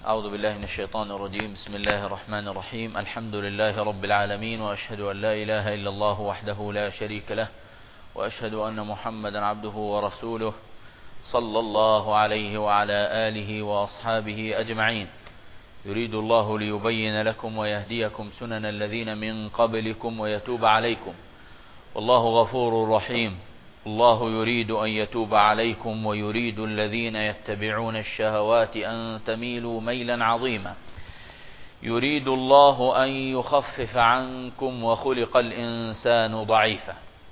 أعوذ بالله من الشيطان الرجيم. بسم الله الرحمن الرحيم. الحمد لله رب العالمين، وأشهد أن لا إله إلا الله وحده لا شريك له، وأشهد أن محمدا عبده ورسوله صلى الله عليه وعلى آله وأصحابه أجمعين. يريد الله ليبين لكم ويهديكم سنن الذين من قبلكم ويتوب عليكم، والله غفور رحيم. الله يريد أن يتوب عليكم ويريد الذين يتبعون الشهوات أن تميلوا ميلا عظيما. يريد الله أن يخفف عنكم وخلق الإنسان ضعيفا.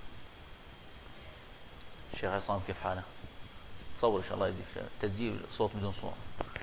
شيخ عصام كيف حاله؟ صور إن شاء الله يزيد تسجيل صوت بدون صوت.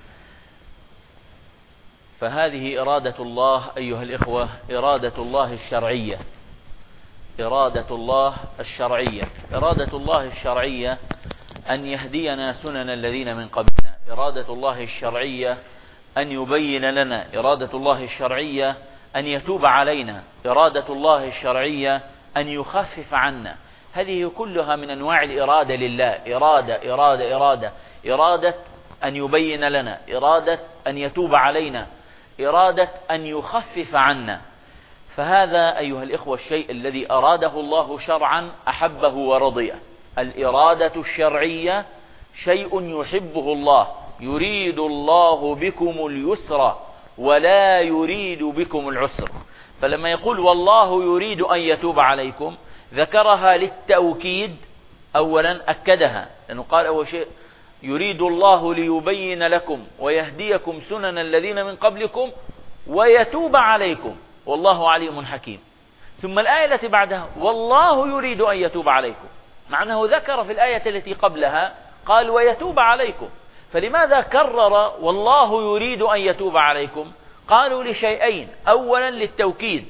فهذه إرادة الله أيها الإخوة، إرادة الله الشرعية. إرادة الله الشرعية، إرادة الله الشرعية أن يهدينا سنن الذين من قبلنا، إرادة الله الشرعية أن يبين لنا، إرادة الله الشرعية أن يتوب علينا، إرادة الله الشرعية أن يخفف عنا. هذه كلها من أنواع الإرادة لله. إرادة إرادة إرادة، إرادة أن يبين لنا، إرادة أن يتوب علينا، إرادة أن يخفف عنا. فهذا أيها الإخوة الشيء الذي أراده الله شرعا أحبه ورضيه. الإرادة الشرعية شيء يحبه الله. يريد الله بكم اليسر ولا يريد بكم العسر. فلما يقول والله يريد أن يتوب عليكم ذكرها للتأكيد. أولا أكدها لأنه قال أول شيء يريد الله ليبين لكم ويهديكم سنن الذين من قبلكم ويتوب عليكم والله عليم حكيم. ثم الآية التي بعدها والله يريد أن يتوب عليكم، مع أنه ذكر في الآية التي قبلها قال ويتوب عليكم. فلماذا كرر والله يريد أن يتوب عليكم؟ قالوا لشيئين. أولا للتوكيد،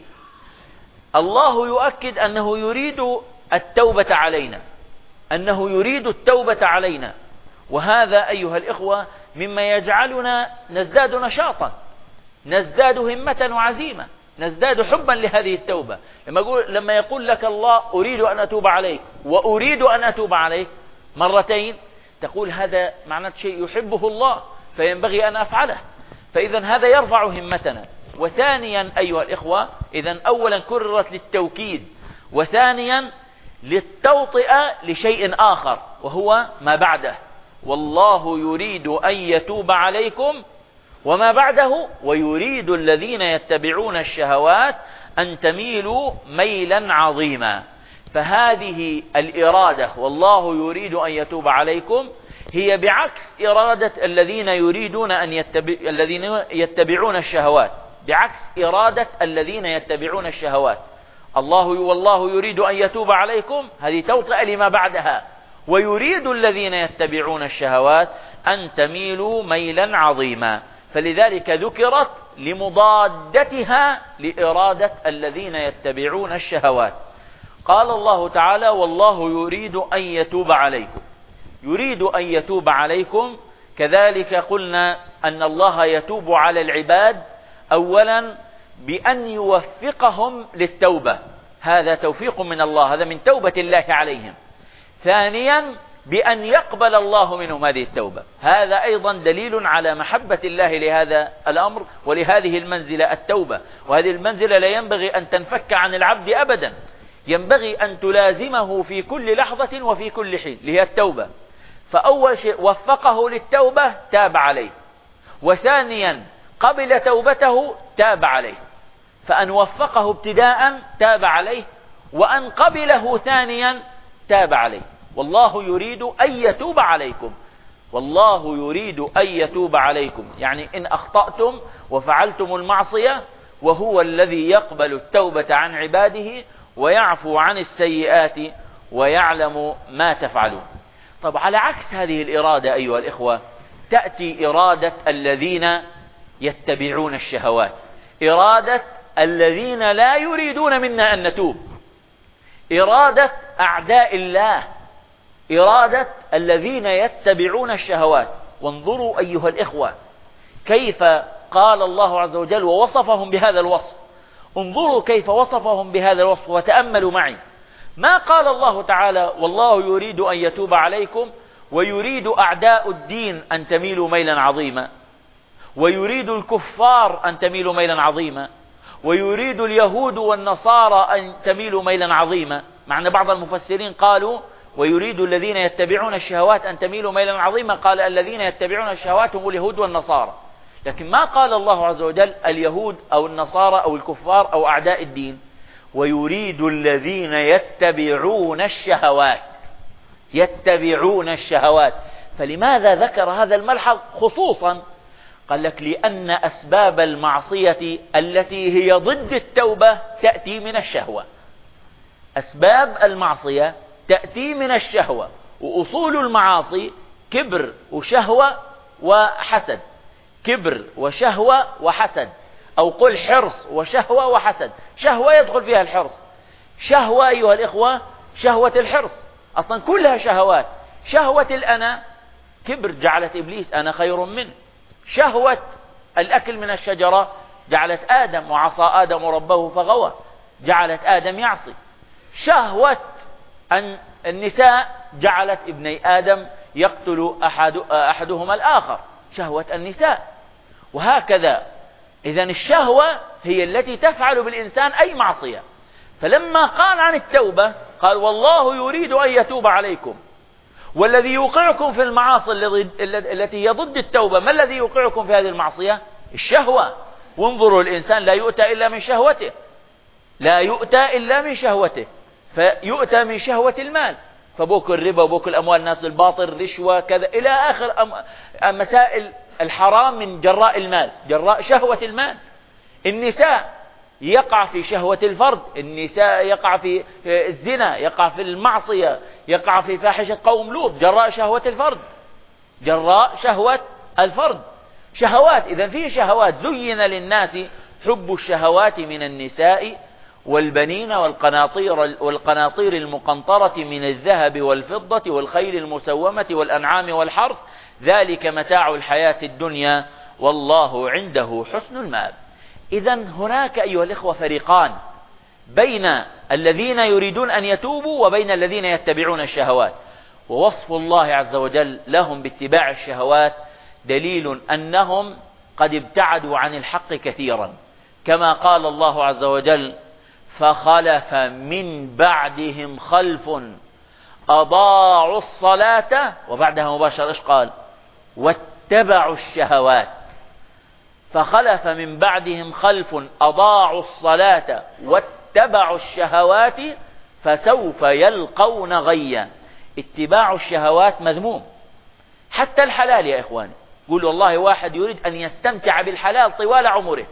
الله يؤكد أنه يريد التوبة علينا، أنه يريد التوبة علينا. وهذا أيها الإخوة مما يجعلنا نزداد نشاطا، نزداد همة وعزيمة، نزداد حبا لهذه التوبة. لما يقول لك الله أريد أن أتوب عليك وأريد أن أتوب عليك مرتين، تقول هذا معنى شيء يحبه الله فينبغي أن أفعله. فإذا هذا يرفع همتنا. وثانيا أيها الإخوة، إذا أولا كررت للتوكيد، وثانيا للتوطئة لشيء آخر وهو ما بعده. والله يريد أن يتوب عليكم، وما بعده ويريد الذين يتبعون الشهوات أن تميلوا ميلا عظيما. فهذه الإرادة والله يريد أن يتوب عليكم هي بعكس إرادة الذين يريدون الذين يتبعون الشهوات، بعكس إرادة الذين يتبعون الشهوات. والله يريد أن يتوب عليكم هذه توطئة لما بعدها، ويريد الذين يتبعون الشهوات أن تميلوا ميلا عظيما. فلذلك ذكرت لمضادتها لإرادة الذين يتبعون الشهوات. قال الله تعالى والله يريد أن يتوب عليكم، يريد أن يتوب عليكم. كذلك قلنا أن الله يتوب على العباد أولا بأن يوفقهم للتوبة، هذا توفيق من الله، هذا من توبة الله عليهم. ثانيا بأن يقبل الله منهم هذه التوبة، هذا أيضا دليل على محبة الله لهذا الأمر ولهذه المنزلة التوبة. وهذه المنزلة لا ينبغي أن تنفك عن العبد أبدا، ينبغي أن تلازمه في كل لحظة وفي كل حين، لهي التوبة. فأول شيء وفقه للتوبة تاب عليه، وثانيا قبل توبته تاب عليه. فأن وفقه ابتداء تاب عليه، وأن قبله ثانيا تاب عليه. والله يريد أن يتوب عليكم، والله يريد أن يتوب عليكم، يعني إن أخطأتم وفعلتم المعصية وهو الذي يقبل التوبة عن عباده ويعفو عن السيئات ويعلم ما تفعلون. طب على عكس هذه الإرادة أيها الإخوة تأتي إرادة الذين يتبعون الشهوات، إرادة الذين لا يريدون منا أن نتوب، إرادة أعداء الله، إرادة الذين يتبعون الشهوات. وانظروا أيها الإخوة كيف قال الله عز وجل ووصفهم بهذا الوصف. انظروا كيف وصفهم بهذا الوصف وتأملوا معي. ما قال الله تعالى والله يريد أن يتوب عليكم ويريد أعداء الدين أن تميلوا ميلا عظيما، ويريد الكفار أن تميلوا ميلا عظيما، ويريد اليهود والنصارى أن تميلوا ميلا عظيما. مع أن بعض المفسرين قالوا ويريد الذين يتبعون الشهوات أن تميلوا ميلا عظيما، قال الذين يتبعون الشهوات هم اليهود والنصارى، لكن ما قال الله عز وجل اليهود أو النصارى أو الكفار أو أعداء الدين. ويريد الذين يتبعون الشهوات، يتبعون الشهوات. فلماذا ذكر هذا الملحظ خصوصا؟ قال لك لأن أسباب المعصية التي هي ضد التوبة تأتي من الشهوة. أسباب المعصية تأتي من الشهوة، وأصول المعاصي كبر وشهوة وحسد، كبر وشهوة وحسد، أو قل حرص وشهوة وحسد. شهوة يدخل فيها الحرص، شهوة أيها الإخوة شهوة الحرص أصلا كلها شهوات. شهوة الأنا كبر جعلت إبليس أنا خير منه. شهوة الأكل من الشجرة جعلت آدم، وعصى آدم ربه فغوى، جعلت آدم يعصي. شهوة النساء جعلت ابني آدم يقتل أحدهما الآخر، شهوة النساء. وهكذا إذن الشهوة هي التي تفعل بالإنسان أي معصية. فلما قال عن التوبة قال والله يريد أن يتوب عليكم. والذي يوقعكم في المعاصي التي هي ضد التوبة، ما الذي يوقعكم في هذه المعصية؟ الشهوة. وانظروا الإنسان لا يؤتى إلا من شهوته، لا يؤتى إلا من شهوته، فيؤتى من شهوة المال، فبوك الربا وبوك الأموال الناس بالباطل، رشوة كذا إلى آخر مسائل الحرام من جراء المال، جراء شهوة المال. النساء يقع في شهوة الفرد، النساء يقع في الزنا، يقع في المعصية، يقع في فاحشة قوم لوط جراء شهوة الفرد، جراء شهوة الفرد. شهوات. إذن في شهوات زين للناس حب الشهوات من النساء والبنين والقناطير المقنطرة من الذهب والفضة والخيل المسومة والأنعام والحرث، ذلك متاع الحياة الدنيا والله عنده حسن المآب. إذن هناك أيها الإخوة فريقان بين الذين يريدون أن يتوبوا وبين الذين يتبعون الشهوات. ووصف الله عز وجل لهم باتباع الشهوات دليل أنهم قد ابتعدوا عن الحق كثيرا، كما قال الله عز وجل فخلف من بعدهم خلف أضاعوا الصلاة، وبعدها مباشرة إيش قال؟ واتبعوا الشهوات. فخلف من بعدهم خلف أضاعوا الصلاة واتبعوا الشهوات فسوف يلقون غيا. اتباع الشهوات مذموم، حتى الحلال يا إخواني. قول والله واحد يريد أن يستمتع بالحلال طوال عمره،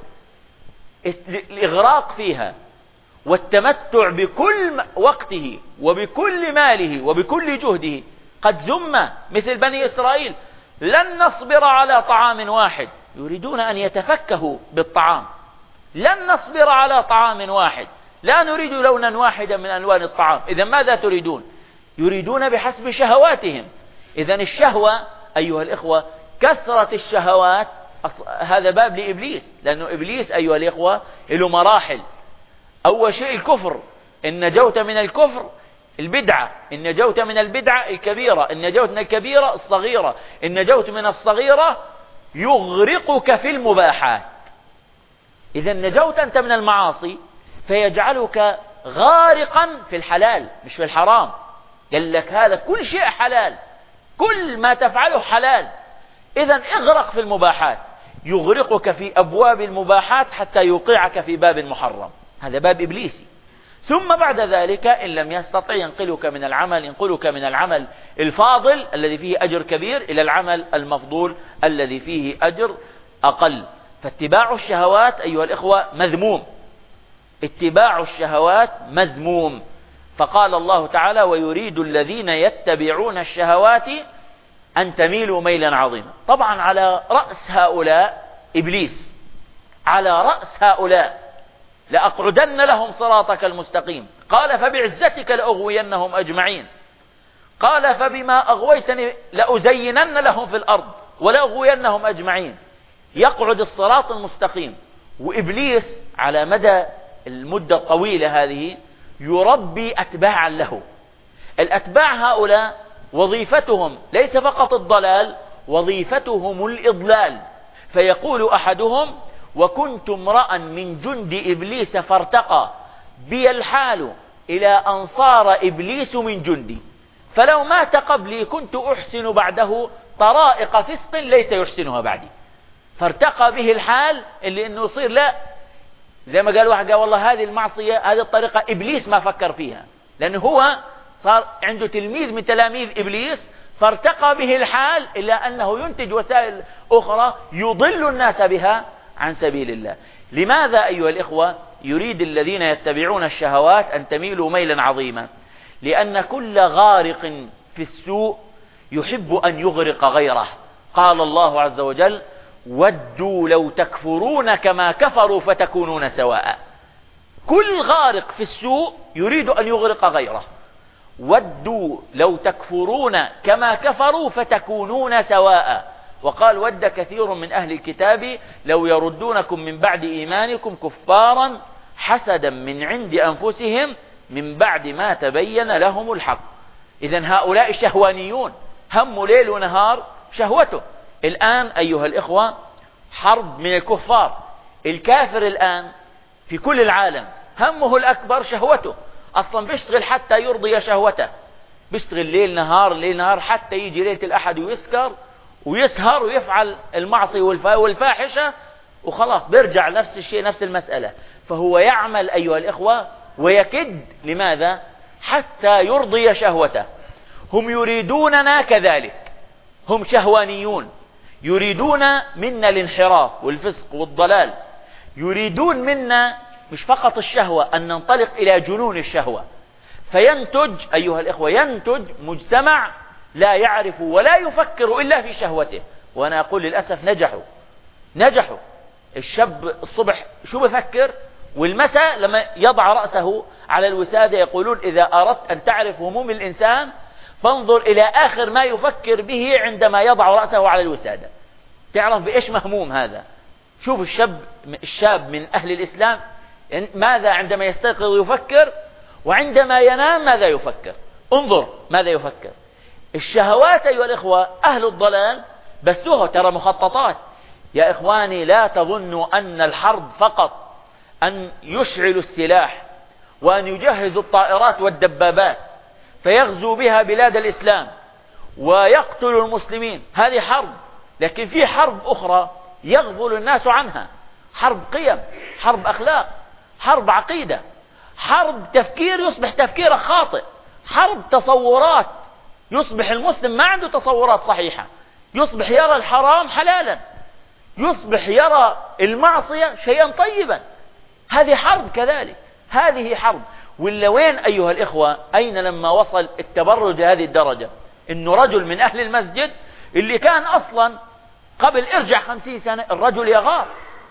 الإغراق فيها والتمتع بكل وقته وبكل ماله وبكل جهده قد ذم، مثل بني إسرائيل لن نصبر على طعام واحد، يريدون أن يتفكهوا بالطعام. لن نصبر على طعام واحد، لا نريد لونا واحدا من ألوان الطعام. إذا ماذا تريدون؟ يريدون بحسب شهواتهم. إذا الشهوة أيها الإخوة، كثرة الشهوات هذا باب لإبليس، لأنه إبليس أيها الإخوة له مراحل. أول شيء الكفر، إن نجوت من الكفر البدعة، إن نجوت من البدعة الكبيرة، إن نجوت من الكبيرة الصغيرة، إن نجوت من الصغيرة يغرقك في المباحات. إذا نجوت أنت من المعاصي فيجعلك غارقا في الحلال مش في الحرام. قال لك هذا كل شيء حلال، كل ما تفعله حلال. إذا اغرق في المباحات، يغرقك في أبواب المباحات حتى يوقعك في باب محرم. هذا باب إبليسي. ثم بعد ذلك إن لم يستطع ينقلك من العمل الفاضل الذي فيه أجر كبير إلى العمل المفضول الذي فيه أجر أقل. فاتباع الشهوات أيها الإخوة مذموم، اتباع الشهوات مذموم. فقال الله تعالى ويريد الذين يتبعون الشهوات أن تميلوا ميلا عظيما. طبعا على رأس هؤلاء إبليس، على رأس هؤلاء لأقعدن لهم صراطك المستقيم. قال فبعزتك لأغوينهم أجمعين. قال فبما أغويتني لأزينن لهم في الأرض ولأغوينهم أجمعين. يقعد الصراط المستقيم. وإبليس على مدى المدة الطويلة هذه يربي أتباعا له. الأتباع هؤلاء وظيفتهم ليس فقط الضلال، وظيفتهم الإضلال. فيقول أحدهم: وكنت امرأ من جند إبليس فارتقى بي الحال إلى أن صار إبليس من جندي، فلو مات قبلي كنت أحسن بعده طرائق فسق ليس يحسنها بعدي. فارتقى به الحال اللي إنه يصير لا، زي ما قال واحد، قال والله هذه المعصية هذه الطريقة إبليس ما فكر فيها، لأنه هو صار عنده تلميذ من تلاميذ إبليس، فارتقى به الحال إلى أنه ينتج وسائل أخرى يضل الناس بها عن سبيل الله. لماذا أيها الإخوة يريد الذين يتبعون الشهوات أن تميلوا ميلا عظيما؟ لأن كل غارق في السوء يحب أن يغرق غيره. قال الله عز وجل: ودوا لو تكفرون كما كفروا فتكونون سواء. كل غارق في السوء يريد أن يغرق غيره. ودوا لو تكفرون كما كفروا فتكونون سواء. وقال: ود كثير من أهل الكتاب لو يردونكم من بعد إيمانكم كفارا حسدا من عند أنفسهم من بعد ما تبين لهم الحق. إذن هؤلاء شهوانيون، هم ليل ونهار شهوته. الآن أيها الإخوة حرب من الكفار. الكافر الآن في كل العالم همه الأكبر شهوته، أصلا بيشتغل حتى يرضي شهوته، بيشتغل ليل نهار حتى يجي ليلة الأحد ويسكر ويسهر ويفعل المعصية والفاحشة، وخلاص بيرجع نفس الشيء، نفس المسألة. فهو يعمل أيها الإخوة ويكد. لماذا؟ حتى يرضي شهوته. هم يريدوننا كذلك، هم شهوانيون، يريدون منا الانحراف والفسق والضلال، يريدون منا مش فقط الشهوة، أن ننطلق إلى جنون الشهوة. فينتج أيها الإخوة، ينتج مجتمع لا يعرف ولا يفكر إلا في شهوته. وأنا أقول للأسف نجحوا. الشاب الصبح شو بفكر، والمساء لما يضع رأسه على الوسادة يقولون: إذا أردت أن تعرف هموم الإنسان فانظر إلى آخر ما يفكر به عندما يضع رأسه على الوسادة، تعرف بإيش مهموم هذا. شوف الشاب من أهل الإسلام ماذا عندما يستيقظ يفكر، وعندما ينام ماذا يفكر. انظر ماذا يفكر. الشهوات أيها الإخوة أهل الضلال بسوها، ترى مخططات. يا إخواني لا تظنوا أن الحرب فقط أن يشعلوا السلاح وأن يجهزوا الطائرات والدبابات فيغزو بها بلاد الإسلام ويقتلوا المسلمين، هذه حرب. لكن في حرب أخرى يغفل الناس عنها، حرب قيم، حرب أخلاق، حرب عقيدة، حرب تفكير يصبح تفكيره خاطئ، حرب تصورات يصبح المسلم ما عنده تصورات صحيحة، يصبح يرى الحرام حلالا، يصبح يرى المعصية شيئا طيبا. هذه حرب كذلك، هذه حرب. ولا وين أيها الإخوة، أين لما وصل التبرج لهذه الدرجة، إنه رجل من أهل المسجد اللي كان أصلا قبل ارجع 50 سنة الرجل يغار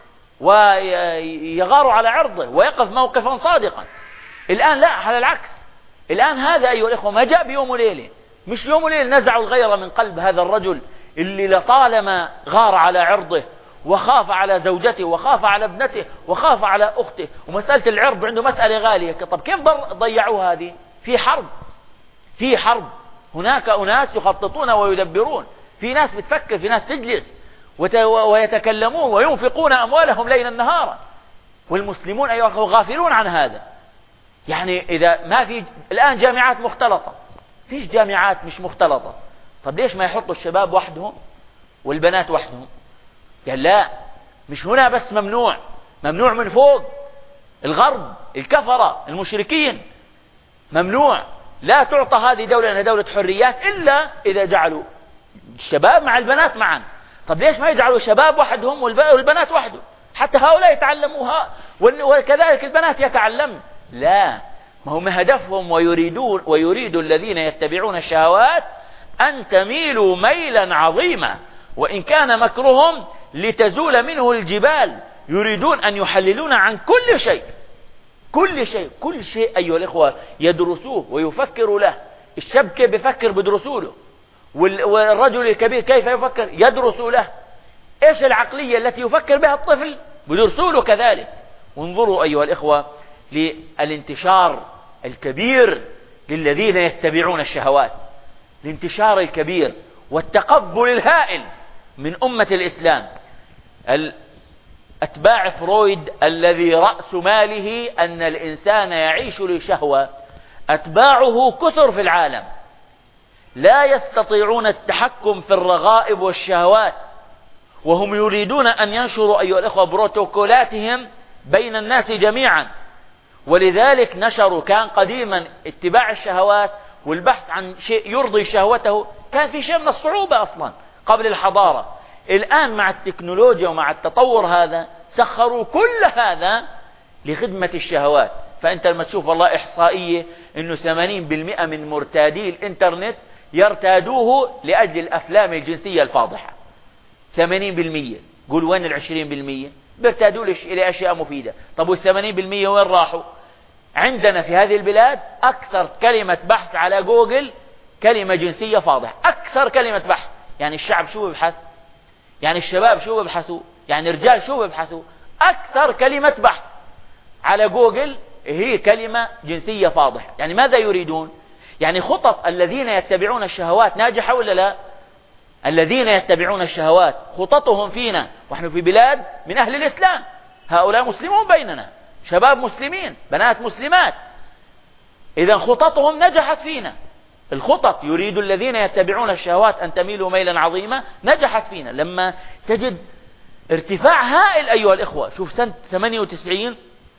ويغار على عرضه ويقف موقفا صادقا، الآن لا، على العكس. الآن هذا أيها الإخوة ما جاء بيوم وليلة، مش يوم وليلة نزعوا الغيرة من قلب هذا الرجل اللي لطالما غار على عرضه وخاف على زوجته وخاف على ابنته وخاف على أخته. ومسألة العرض عنده مسألة غالية. طب كيف ضيعوا هذه؟ في حرب. هناك أناس يخططون ويدبرون، في ناس بتفكر، في ناس تجلس ويتكلمون وينفقون أموالهم ليلا نهارا، والمسلمون أيها غافلون عن هذا. يعني إذا ما في الآن جامعات مختلطة، فيش جامعات مش مختلطة، طب ليش ما يحطوا الشباب وحدهم والبنات وحدهم؟ قال لا، مش هنا بس ممنوع من فوق، الغرب الكفرة المشركين ممنوع، لا تعطى هذه دولة لأنها دولة حريات إلا إذا جعلوا الشباب مع البنات معا. طب ليش ما يجعلوا الشباب وحدهم والبنات وحده حتى هؤلاء يتعلموها وكذلك البنات يتعلمن؟ لا، ما هم هدفهم ويريد الذين يتبعون الشهوات أن تميلوا ميلا عظيما، وإن كان مكرهم لتزول منه الجبال. يريدون أن يحللون عن كل شيء أيها الإخوة يدرسوه ويفكروا له. الشاب كيف يفكر بدرسوا له، والرجل الكبير كيف يفكر يدرسوا له. إيش العقلية التي يفكر بها الطفل بدرسوا له كذلك. وانظروا أيها الإخوة للانتشار الكبير للذين يتبعون الشهوات، الانتشار الكبير والتقبل الهائل من أمة الإسلام. أتباع فرويد الذي رأس ماله أن الإنسان يعيش لشهوة، أتباعه كثر في العالم لا يستطيعون التحكم في الرغائب والشهوات، وهم يريدون أن ينشروا أيها الأخوة بروتوكولاتهم بين الناس جميعا. ولذلك نشروا، كان قديما اتباع الشهوات والبحث عن شيء يرضي شهوته كان في شيء من الصعوبة أصلا قبل الحضارة. الآن مع التكنولوجيا ومع التطور هذا سخروا كل هذا لخدمة الشهوات. فأنت لما تشوف والله إحصائية إنه 80% من مرتادي الإنترنت يرتادوه لأجل الأفلام الجنسية الفاضحة. 80%. قول وين 20%؟ بيرتادوا لأشياء مفيدة. طب وال80% وين راحوا؟ عندنا في هذه البلاد أكثر كلمة بحث على جوجل كلمة جنسية فاضحة، أكثر كلمة بحث. يعني الشعب شو بيبحث؟ يعني الشباب شو بيبحثوا؟ يعني الرجال شو بيبحثوا؟ أكثر كلمة بحث على جوجل هي كلمة جنسية فاضحة. يعني ماذا يريدون؟ يعني خطط الذين يتبعون الشهوات ناجحة ولا لا؟ الذين يتبعون الشهوات خططهم فينا ونحن في بلاد من أهل الإسلام، هؤلاء مسلمون بيننا، شباب مسلمين، بنات مسلمات، إذا خططهم نجحت فينا. الخطط يريد الذين يتبعون الشهوات أن تميلوا ميلا عظيما، نجحت فينا. لما تجد ارتفاع هائل أيها الإخوة، شوف سنة 98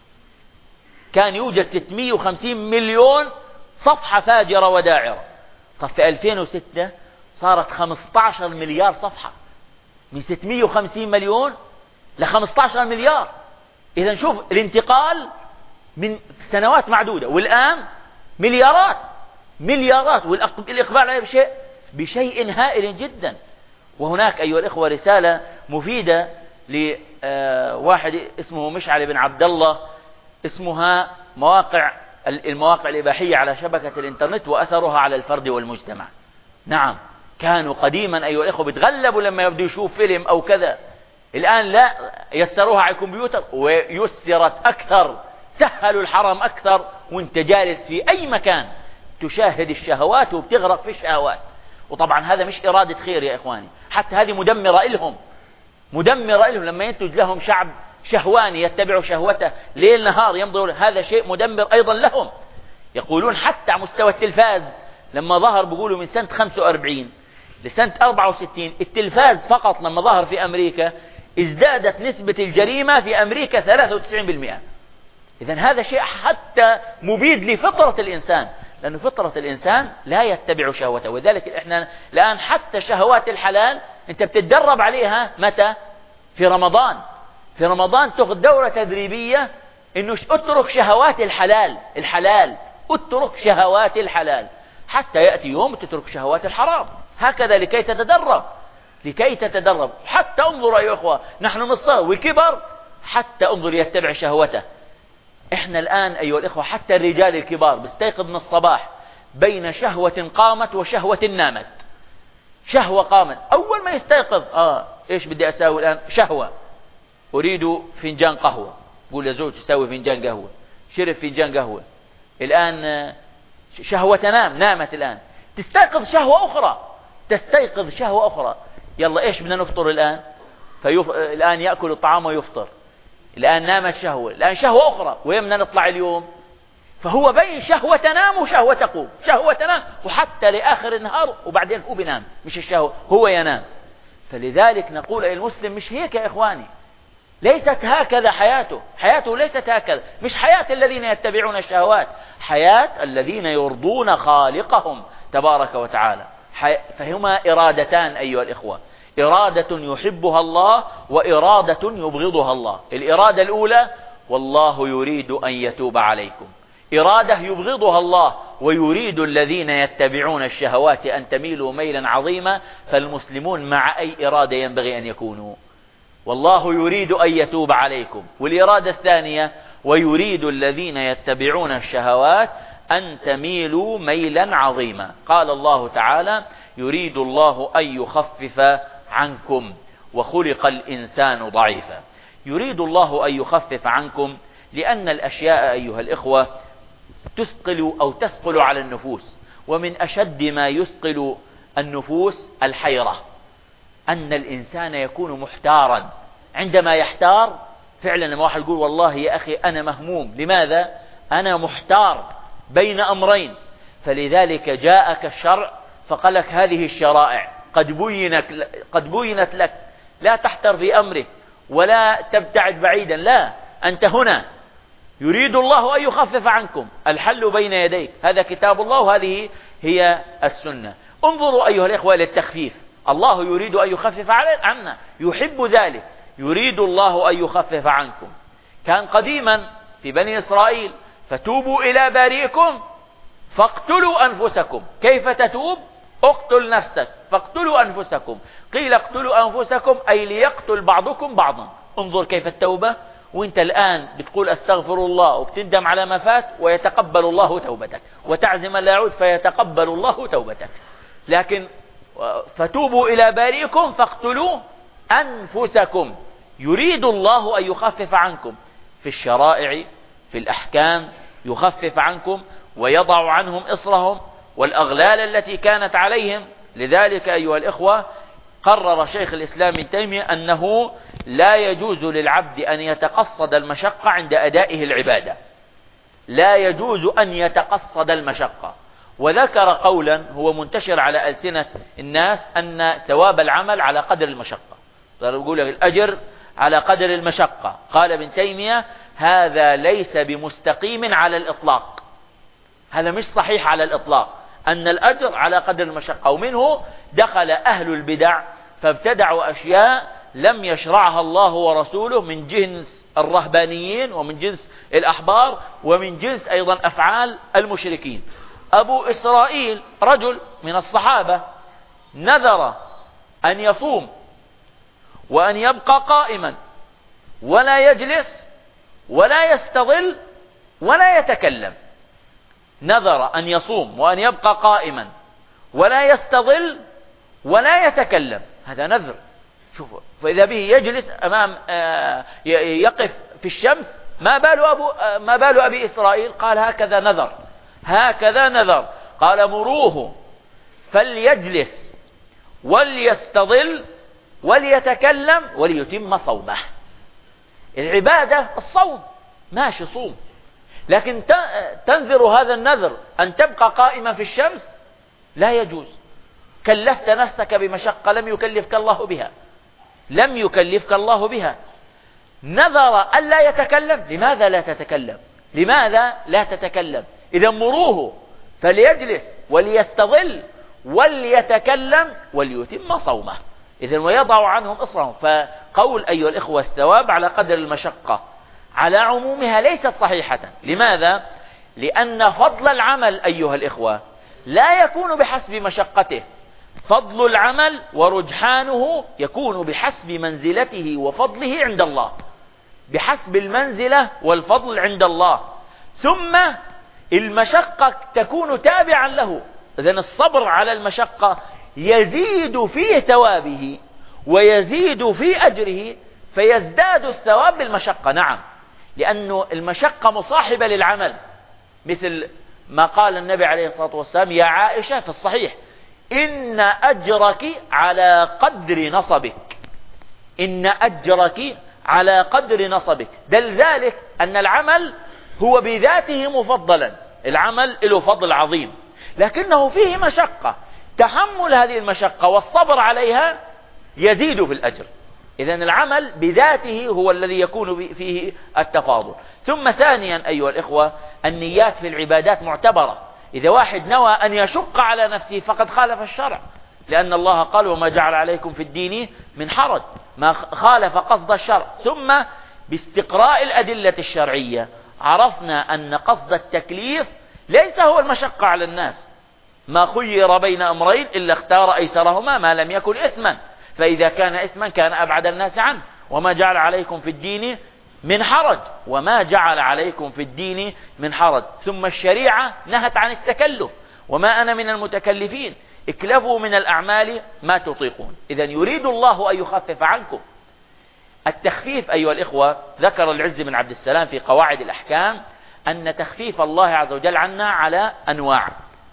كان يوجد 650 مليون صفحة فاجرة وداعرة. طب في 2006 صارت 15 مليار صفحة، من 650 مليون ل 15 مليار. إذا شوف الانتقال من سنوات معدودة، والآن مليارات مليارات، والإقبال عليه بشيء هائل جدا. وهناك أيها الإخوة رسالة مفيدة لواحد اسمه مشعل بن عبد الله، اسمها المواقع الإباحية على شبكة الإنترنت وأثرها على الفرد والمجتمع. نعم، كانوا قديما أيها الإخوة بيتغلبوا لما يبدو يشوف فيلم أو كذا، الآن لا، يسروها على الكمبيوتر ويسرت أكثر، سهلوا الحرام أكثر، وانت جالس في أي مكان تشاهد الشهوات وبتغرق في الشهوات. وطبعا هذا مش إرادة خير يا إخواني، حتى هذه مدمرة إلهم، مدمرة إلهم. لما ينتج لهم شعب شهواني يتبع شهوته ليل نهار يمضي، هذا شيء مدمر أيضا لهم. يقولون حتى على مستوى التلفاز لما ظهر، بيقولوا من سنة 45 لسنة 64 التلفاز فقط لما ظهر في أمريكا ازدادت نسبة الجريمة في أمريكا 93%. إذن هذا شيء حتى مبيد لفطرة الإنسان، لأن فطرة الإنسان لا يتبع شهوته. وذلك إحنا الآن حتى شهوات الحلال أنت بتتدرب عليها متى؟ في رمضان. في رمضان تأخذ دورة تدريبية إنه اترك شهوات الحلال، اترك شهوات الحلال حتى يأتي يوم تترك شهوات الحرام. هكذا لكي تتدرب. حتى انظر أيها الأخوة، نحن نصغر وكبر حتى انظر يتبع شهوته. احنا الآن أيها الإخوة حتى الرجال الكبار بيستيقظ من الصباح بين شهوة قامت وشهوة نامت. شهوة قامت أول ما يستيقظ إيش بدي أساوي الآن؟ شهوة، أريد فنجان قهوة، قول لزوجته سوي فنجان قهوة، شرب فنجان قهوة. الآن شهوة نامت، الآن تستيقظ شهوة أخرى، يلا إيش بدنا نفطر الآن؟ الآن يأكل الطعام ويفطر. الآن نامت شهوة، الآن شهوة أخرى، وين بدنا نطلع اليوم؟ فهو بين شهوة تنام وشهوة تقوم، شهوة تنام وحتى لآخر النهار، وبعدين هو بينام، مش الشهوة، هو ينام. فلذلك نقول المسلم مش هيك يا إخواني، ليست هكذا حياته ليست هكذا، مش حياة الذين يتبعون الشهوات، حياة الذين يرضون خالقهم تبارك وتعالى. فهما إرادتان أيها الإخوة، إرادة يحبها الله وإرادة يبغضها الله. الإرادة الأولى والله يريد أن يتوب عليكم، إرادة يبغضها الله ويريد الذين يتبعون الشهوات أن تميلوا ميلا عظيما. فالمسلمون مع أي إرادة ينبغي أن يكونوا؟ والله يريد أن يتوب عليكم. والإرادة الثانية ويريد الذين يتبعون الشهوات أن تميلوا ميلا عظيما. قال الله تعالى يريد الله أن يخفف عنكم وخلق الإنسان ضعيفا. يريد الله أن يخفف عنكم لأن الأشياء أيها الإخوة تثقل أو تثقل على النفوس، ومن أشد ما يثقل النفوس الحيرة، أن الإنسان يكون محتارا عندما يحتار فعلا، لما واحد يقول والله يا أخي أنا مهموم، لماذا؟ أنا محتار بين أمرين، فلذلك جاءك الشرع فقال لك هذه الشرائع قد بينت لك، لا تحتر في أمره ولا تبتعد بعيدا، لا، أنت هنا يريد الله أن يخفف عنكم، الحل بين يديك، هذا كتاب الله وهذه هي السنة. انظروا أيها الإخوة إلى التخفيف، الله يريد أن يخفف عنا، يحب ذلك، يريد الله أن يخفف عنكم. كان قديما في بني إسرائيل فتوبوا إلى بارئكم فاقتلوا أنفسكم. كيف تتوب؟ اقتل نفسك فاقتلوا أنفسكم. قيل اقتلوا أنفسكم أي ليقتل بعضكم بعضا. انظر كيف التوبة، وانت الآن بتقول استغفر الله وبتندم على ما فات ويتقبل الله توبتك، وتعزم لا يعود فيتقبل الله توبتك. لكن فتوبوا إلى بارئكم فاقتلوا أنفسكم. يريد الله أن يخفف عنكم في الشرائع، في الأحكام، يخفف عنكم ويضع عنهم إصرهم والأغلال التي كانت عليهم. لذلك أيها الإخوة قرر شيخ الإسلام ابن تيمية أنه لا يجوز للعبد أن يتقصد المشقة عند أدائه العبادة، لا يجوز أن يتقصد المشقة. وذكر قولا هو منتشر على ألسنة الناس أن ثواب العمل على قدر المشقة، يقول لك الأجر على قدر المشقة. قال ابن تيمية هذا ليس بمستقيم على الإطلاق، هذا مش صحيح على الإطلاق أن الأجر على قدر المشقة. ومنه دخل أهل البدع فابتدعوا أشياء لم يشرعها الله ورسوله من جنس الرهبانيين ومن جنس الأحبار ومن جنس أيضا أفعال المشركين. أبو إسرائيل رجل من الصحابة نذر أن يصوم وأن يبقى قائما ولا يجلس ولا يستظل ولا يتكلم. نذر أن يصوم وأن يبقى قائما ولا يستظل ولا يتكلم، هذا نذر. شوفوا، فإذا به يجلس أمام يقف في الشمس، ما بال أبي إسرائيل؟ قال هكذا نذر، هكذا نذر. قال مروه فليجلس وليستظل وليتكلم وليتم صومه. العبادة الصوم، ماشي صوم، لكن تنذر هذا النذر أن تبقى قائما في الشمس لا يجوز. كلفت نفسك بمشقة لم يكلفك الله بها، لم يكلفك الله بها. نذر ألا يتكلم، لماذا لا تتكلم؟ لماذا لا تتكلم؟ إذا مروه فليجلس وليستظل وليتكلم وليتم صومه. إذن ويضع عنهم إصرهم. فقول أيها الإخوة الثواب على قدر المشقة على عمومها ليست صحيحة. لماذا؟ لأن فضل العمل أيها الإخوة لا يكون بحسب مشقته، فضل العمل ورجحانه يكون بحسب منزلته وفضله عند الله، بحسب المنزلة والفضل عند الله. ثم المشقة تكون تابعا له. إذن الصبر على المشقة يزيد في ثوابه ويزيد في أجره، فيزداد الثواب بالمشقة. نعم، لأن المشقة مصاحبة للعمل، مثل ما قال النبي عليه الصلاة والسلام يا عائشة في الصحيح إن أجرك على قدر نصبك، إن أجرك على قدر نصبك. دل ذلك أن العمل هو بذاته مفضلا، العمل له فضل عظيم، لكنه فيه مشقة. تحمل هذه المشقة والصبر عليها يزيد في الأجر. إذن العمل بذاته هو الذي يكون فيه التفاضل. ثم ثانيا أيها الإخوة النيات في العبادات معتبرة. إذا واحد نوى أن يشق على نفسه فقد خالف الشرع، لأن الله قال وما جعل عليكم في الدين من حرج، ما خالف قصد الشرع. ثم باستقراء الأدلة الشرعية عرفنا أن قصد التكليف ليس هو المشقة على الناس. ما خير بين أمرين إلا اختار أيسرهما ما لم يكن إثما، فإذا كان إثما كان أبعد الناس عنه. وما جعل عليكم في الدين من حرج، وما جعل عليكم في الدين من حرج. ثم الشريعة نهت عن التكلف، وما أنا من المتكلفين، اكلفوا من الأعمال ما تطيقون. إذن يريد الله أن يخفف عنكم. التخفيف أيها الإخوة ذكر العز بن عبد السلام في قواعد الأحكام أن تخفيف الله عز وجل عنا على أنواع.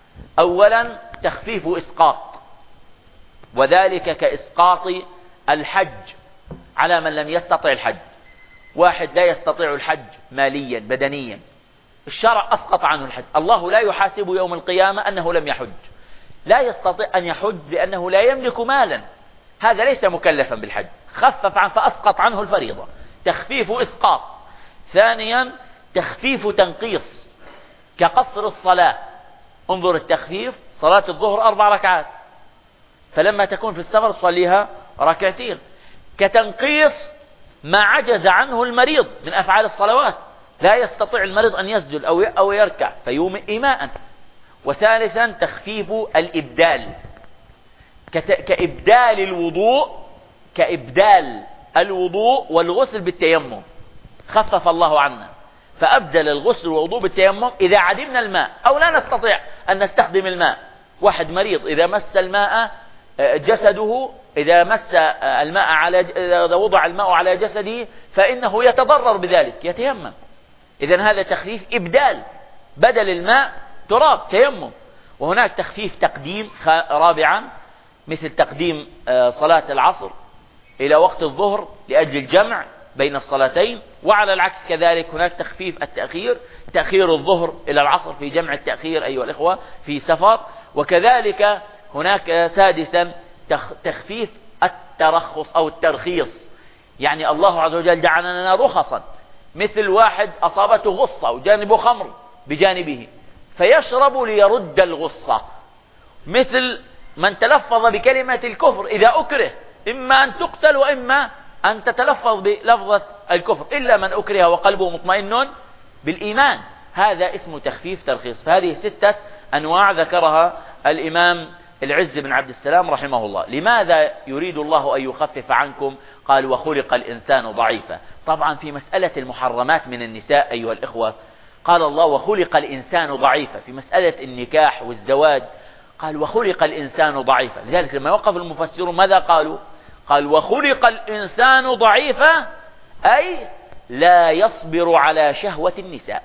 أولا تخفيف إسقاط، وذلك كإسقاط الحج على من لم يستطع الحج. واحد لا يستطيع الحج ماليا بدنيا، الشرع أسقط عنه الحج، الله لا يحاسب يوم القيامة أنه لم يحج، لا يستطيع أن يحج لأنه لا يملك مالا، هذا ليس مكلفا بالحج، خفف عنه فأسقط عنه الفريضة، تخفيف إسقاط. ثانيا تخفيف تنقيص كقصر الصلاة، انظر التخفيف، صلاة الظهر 4 ركعات، فلما تكون في السفر تصليها 2 ركعتين. كتنقيص ما عجز عنه المريض من أفعال الصلوات، لا يستطيع المريض أن يسجد أو يركع فيومئ إيماء. وثالثا تخفيف الإبدال، كإبدال الوضوء والغسل بالتيمم، خفف الله عنا فأبدل الغسل والوضوء بالتيمم إذا عدمنا الماء أو لا نستطيع أن نستخدم الماء. واحد مريض إذا مس الماء جسده، إذا وضع الماء على جسده فإنه يتضرر بذلك، يتيمم. إذن هذا تخفيف إبدال، بدل الماء تراب، تيمم. وهناك تخفيف تقديم رابعا، مثل تقديم صلاة العصر إلى وقت الظهر لأجل الجمع بين الصلاتين، وعلى العكس كذلك هناك تخفيف التأخير، تأخير الظهر إلى العصر في جمع التأخير أيها الإخوة في سفر. وكذلك هناك سادسا تخفيف الترخص أو الترخيص، يعني الله عز وجل جعل لنا رخصا، مثل واحد أصابته غصة وجانبه خمر بجانبه فيشرب ليرد الغصة، مثل من تلفظ بكلمة الكفر إذا أكره، إما أن تقتل وإما أن تتلفظ بلفظة الكفر، إلا من أكره وقلبه مطمئن بالإيمان، هذا اسمه تخفيف ترخيص. فهذه 6 أنواع ذكرها الإمام العز بن عبد السلام رحمه الله. لماذا يريد الله أن يخفف عنكم؟ قال وخلق الإنسان ضعيفا. طبعا في مسألة المحرمات من النساء أيها الإخوة قال الله وخلق الإنسان ضعيفا، في مسألة النكاح والزواج قال وخلق الإنسان ضعيفا. لذلك لما وقف المفسرون ماذا قالوا؟ قال وخلق الإنسان ضعيفا أي لا يصبر على شهوة النساء.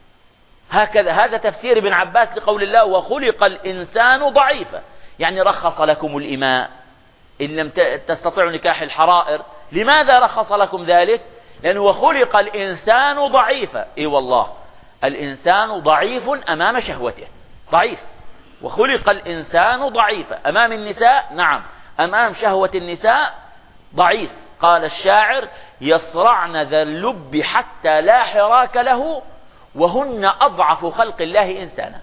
هكذا هذا تفسير ابن عباس لقول الله وخلق الإنسان ضعيفا، يعني رخص لكم الإماء إن لم تستطيعوا نكاح الحرائر. لماذا رخص لكم ذلك؟ لأنه وخلق الإنسان ضعيفا، إي والله الإنسان ضعيف أمام شهوته، ضعيف، وخلق الإنسان ضعيفا أمام النساء، نعم أمام شهوة النساء ضعيف. قال الشاعر يصرعن ذا اللب حتى لا حراك له وهن أضعف خلق الله إنسانا.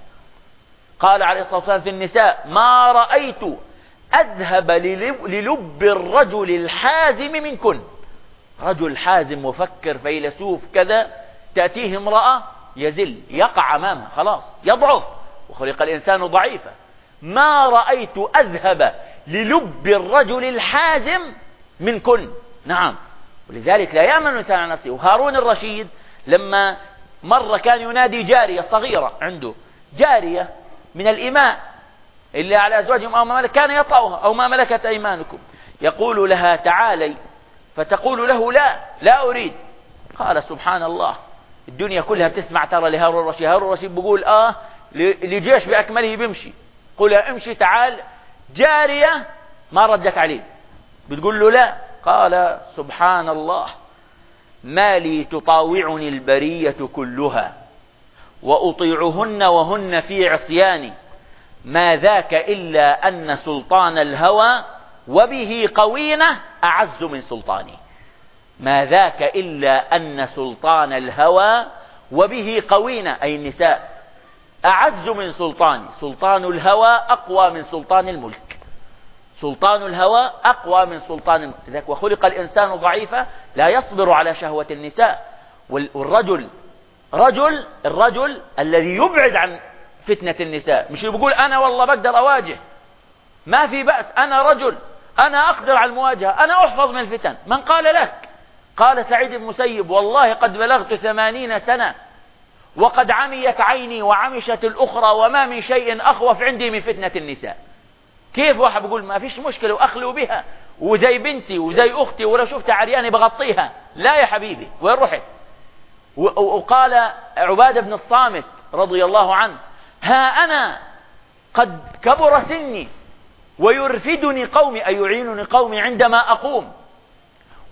قال عليه الصلاة والسلام في النساء ما رأيت أذهب للب الرجل الحازم منكن. رجل حازم مفكر فيلسوف كذا، تأتيه امرأة يزل يقع أمامها خلاص يضعف، وخلق الإنسان ضعيفا. ما رأيت أذهب للب الرجل الحازم منكن، نعم. ولذلك لا يأمن الإنسان على نفسه. وهارون الرشيد لما مرة كان ينادي جارية صغيرة عنده، جارية من الإماء اللي على أزواجهم أو ما ملك كان يطأها أو ما ملكت أيمانكم، يقول لها تعالي، فتقول له لا أريد. قال سبحان الله الدنيا كلها بتسمع ترى لهارون الرشيد، هارون الرشيد بيقول لجيش بأكمله بيمشي، قل امشي تعال. جارية ما ردت عليه، بتقول له لا. قال سبحان الله ما لي تطاوعني البرية كلها وأطيعهن وهن في عصياني، ما ذاك إلا أن سلطان الهوى وبه قوينة أعز من سلطاني. ما ذاك إلا أن سلطان الهوى وبه قوينة أي النساء أعز من سلطاني. سلطان الهوى أقوى من سلطان الملك، سلطان الهوى أقوى من سلطان الملك. ذاك وخلق الإنسان ضعيفا لا يصبر على شهوة النساء. الرجل الذي يبعد عن فتنة النساء، مش يقول أنا والله بقدر أواجه، ما في بأس، أنا رجل، أنا أقدر على المواجهة، أنا أحفظ من الفتن. من قال لك؟ قال سعيد بن المسيب والله قد بلغت 80 سنة وقد عميت عيني وعمشت الأخرى وما من شيء أخوف عندي من فتنة النساء. كيف واحد بيقول ما فيش مشكلة وأخلو بها وزي بنتي وزي أختي ولو شفت عرياني بغطيها؟ لا يا حبيبي، وين رحت؟ وقال عبادة بن الصامت رضي الله عنه ها أنا قد كبر سني ويرفدني قومي أي يعينني قومي عندما أقوم،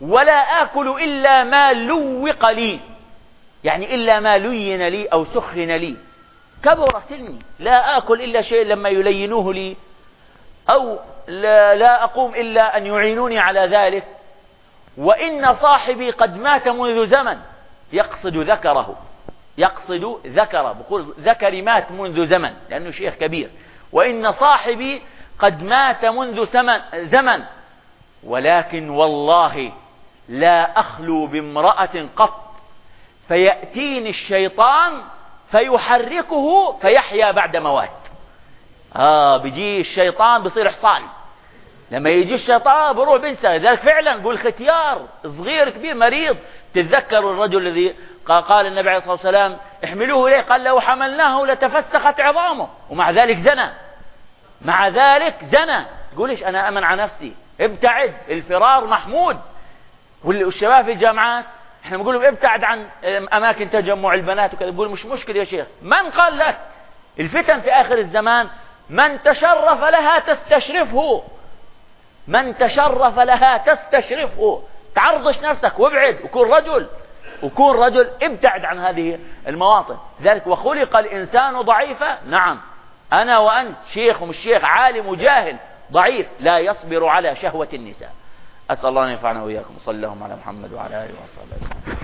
ولا آكل إلا ما لوق لي، يعني إلا ما لين لي أو سخن لي. كبر سني، لا آكل إلا شيء لما يلينوه لي، أو لا أقوم إلا أن يعينوني على ذلك. وإن صاحبي قد مات منذ زمن، يقصد ذكره، يقصد ذكره، بقول ذكري مات منذ زمن لأنه شيخ كبير. وإن صاحبي قد مات منذ زمن، ولكن والله لا أخلو بامرأة قط فيأتيني الشيطان فيحركه فيحيا بعد موات. بيجي الشيطان بصير حصان، لما يجي الشيطان بروح بنسى ذلك. فعلا قول ختيار صغير كبير مريض. تتذكروا الرجل الذي قال النبي عليه الصلاة والسلام احملوه إليه، قال لو حملناه لتفسخت عظامه، ومع ذلك زنى، مع ذلك زنى. تقولش أنا أمن على نفسي، ابتعد، الفرار محمود. والشباب في الجامعات احنا بنقول لهم ابتعد عن أماكن تجمع البنات وكذا، بقول مش مشكلة يا شيخ. من قال لك؟ الفتن في آخر الزمان من تشرف لها تستشرفه، من تشرف لها تستشرفه. تعرضش نفسك وابعد، وكون رجل، وكون رجل، ابتعد عن هذه المواطن. ذلك وخلق الإنسان ضعيفا. نعم، أنا وأنت شيخ ومش شيخ، عالم وجاهل، ضعيف لا يصبر على شهوة النساء. أسأل الله أن ينفعنا وإياكم. صلى الله على محمد وعلى آله وصحبه.